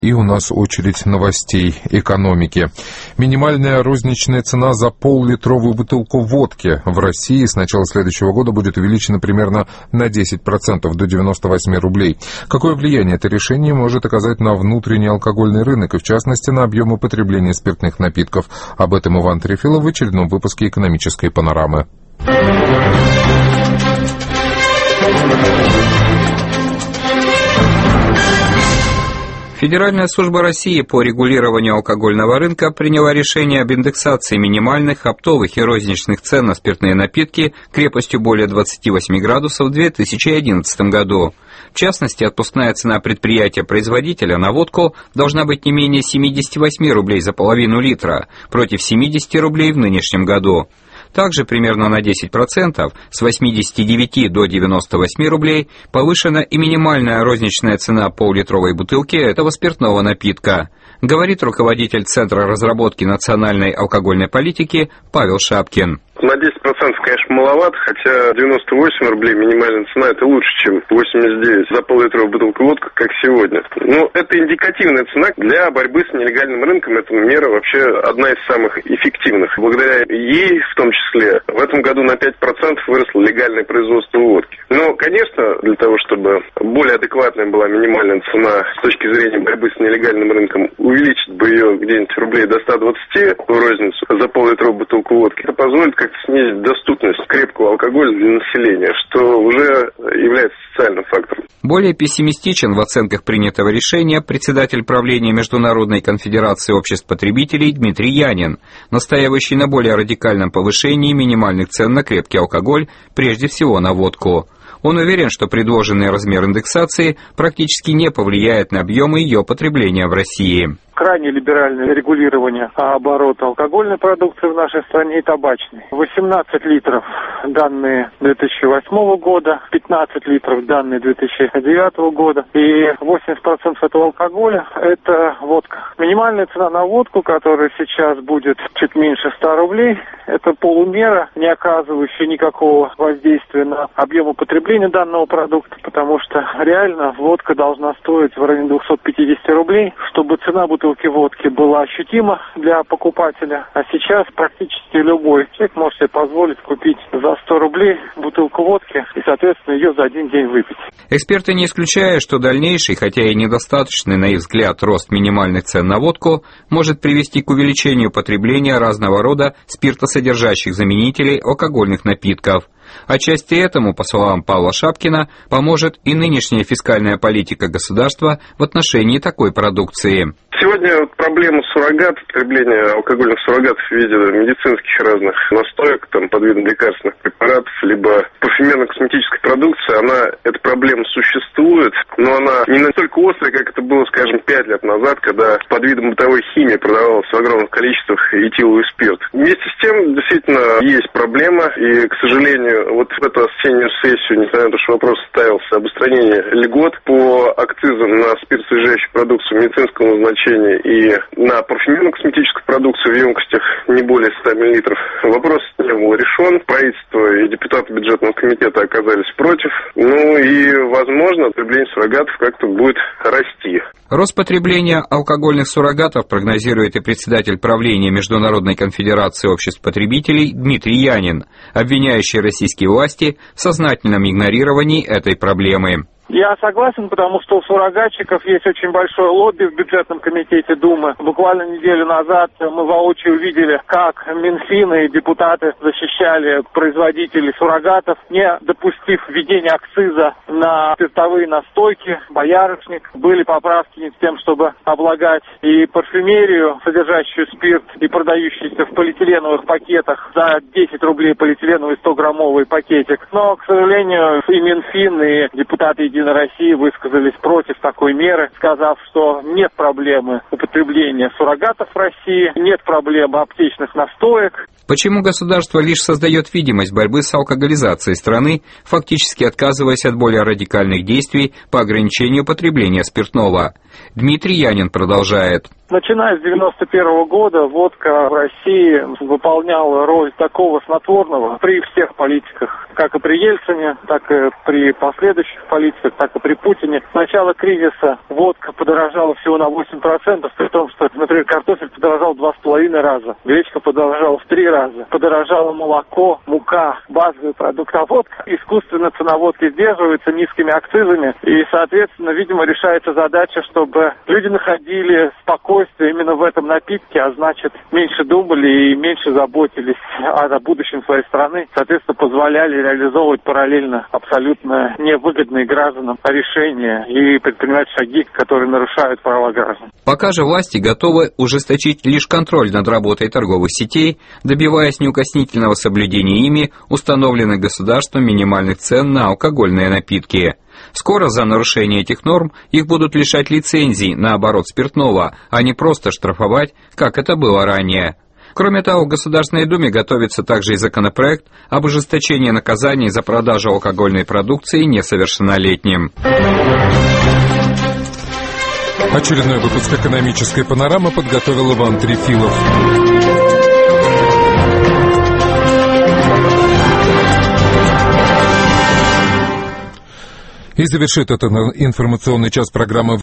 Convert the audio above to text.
И у нас очередь новостей экономики. Минимальная розничная цена за пол-литровую бутылку водки в России с начала следующего года будет увеличена примерно на 10%, до 98 рублей. Какое влияние это решение может оказать на внутренний алкогольный рынок и, в частности, на объемы потребления спиртных напитков? Об этом Иван Трефилов в очередном выпуске «Экономической панорамы». Федеральная служба России по регулированию алкогольного рынка приняла решение об индексации минимальных, оптовых и розничных цен на спиртные напитки крепостью более 28 градусов в 2011 году. В частности, отпускная цена предприятия-производителя на водку должна быть не менее 78 рублей за половину литра, против 70 рублей в нынешнем году. Также примерно на 10%, с 89 до 98 рублей, повышена и минимальная розничная цена пол-литровой бутылки этого спиртного напитка, говорит руководитель Центра разработки национальной алкогольной политики Павел Шапкин. На 10%, конечно, маловато, хотя 98 рублей минимальная цена – это лучше, чем 89 за пол-литровую бутылку водки, как сегодня. Но это индикативная цена для борьбы с нелегальным рынком. Эта мера вообще одна из самых эффективных. Благодаря ей, в том числе, в этом году на 5% выросло легальное производство водки. Но, конечно, для того, чтобы более адекватная была минимальная цена с точки зрения борьбы с нелегальным рынком, увеличить бы ее где-нибудь рублей до 120 в розницу за пол-литровую бутылку водки, это позволит как-то снизить доступность крепкого алкоголя для населения, что уже является социальным фактором. Более пессимистичен в оценках принятого решения председатель правления Международной конфедерации обществ потребителей Дмитрий Янин, настаивающий на более радикальном повышении минимальных цен на крепкий алкоголь, прежде всего на водку. Он уверен, что предложенный размер индексации практически не повлияет на объемы ее потребления в России. Крайне либеральное регулирование оборота алкогольной продукции в нашей стране и табачной. 18 литров данные 2008 года, 15 литров данные 2009 года и 80% этого алкоголя – это водка. Минимальная цена на водку, которая сейчас будет чуть меньше 100 рублей, это полумера, не оказывающая никакого воздействия на объем потребления данного продукта, потому что реально водка должна стоить в районе 250 рублей, чтобы цена бутылки водки была ощутима для покупателя, а сейчас практически любой человек может себе позволить купить за 100 рублей бутылку водки и, соответственно, ее за один день выпить. Эксперты не исключают, что дальнейший, хотя и недостаточный, на их взгляд, рост минимальных цен на водку может привести к увеличению потребления разного рода спиртосодержащих заменителей алкогольных напитков. Отчасти этому, по словам Павла Шапкина, поможет и нынешняя фискальная политика государства в отношении такой продукции. Сегодня проблема суррогатов, потребления алкогольных суррогатов в виде медицинских разных настоек, под видом лекарственных препаратов, либо парфюмерно-косметической продукции, эта проблема существует, но она не настолько острая, как это было, скажем, 5 лет назад, когда под видом бытовой химии продавалось в огромных количествах этиловый спирт. Вместе с тем, действительно, есть проблема, и, к сожалению, вот в эту осеннюю сессию, несмотря на то, что вопрос ставился об устранении льгот по акцизам на спиртосодержащую продукцию медицинского назначения и на парфюмерно-косметическую продукцию в емкостях не более 100 мл, вопрос не был решен. Правительство и депутаты бюджетного комитета оказались против. И, возможно, потребление суррогатов как-то будет расти. Рост потребления алкогольных суррогатов прогнозирует и председатель правления Международной конфедерации обществ потребителей Дмитрий Янин, обвиняющий российские власти в сознательном игнорировании этой проблемы. Я согласен, потому что у суррогатчиков есть очень большое лобби в бюджетном комитете Думы. Буквально неделю назад мы воочию увидели, как Минфин и депутаты защищали производителей суррогатов, не допустив введения акциза на спиртовые настойки, боярышник. Были поправки с тем, чтобы облагать и парфюмерию, содержащую спирт, и продающуюся в полиэтиленовых пакетах за 10 рублей полиэтиленовый 100-граммовый пакетик. Но, к сожалению, и Минфин, и депутаты «Единой России» высказались против такой меры, сказав, что нет проблемы употребления суррогатов в России, нет проблемы аптечных настоек. Почему государство лишь создает видимость борьбы с алкоголизацией страны, фактически отказываясь от более радикальных действий по ограничению потребления спиртного? Дмитрий Янин продолжает. Начиная с 1991 года водка в России выполняла роль такого снотворного при всех политиках, как и при Ельцине, так и при последующих политиках. действует, так и при Путине. С начала кризиса водка подорожала всего на 8%, при том, что, например, картофель подорожал 2,5 раза, гречка подорожала в 3 раза, подорожало молоко, мука, базовый продукт. А водка, искусственно цена водки сдерживается низкими акцизами, и, соответственно, видимо, решается задача, чтобы люди находили спокойствие именно в этом напитке, а значит, меньше думали и меньше заботились о будущем своей страны, соответственно, позволяли реализовывать параллельно абсолютно невыгодные гражданам решения и предпринимать шаги, которые нарушают права граждан. Пока же власти готовы ужесточить лишь контроль над работой торговых сетей, добиваясь неукоснительного соблюдения ими установленных государством минимальных цен на алкогольные напитки. Скоро за нарушение этих норм их будут лишать лицензий на оборот спиртного, а не просто штрафовать, как это было ранее. Кроме того, в Государственной Думе готовится также и законопроект об ужесточении наказаний за продажу алкогольной продукции несовершеннолетним. Очередной выпуск «Экономической панорамы» подготовил Иван Трефилов. И завершит этот информационный час программы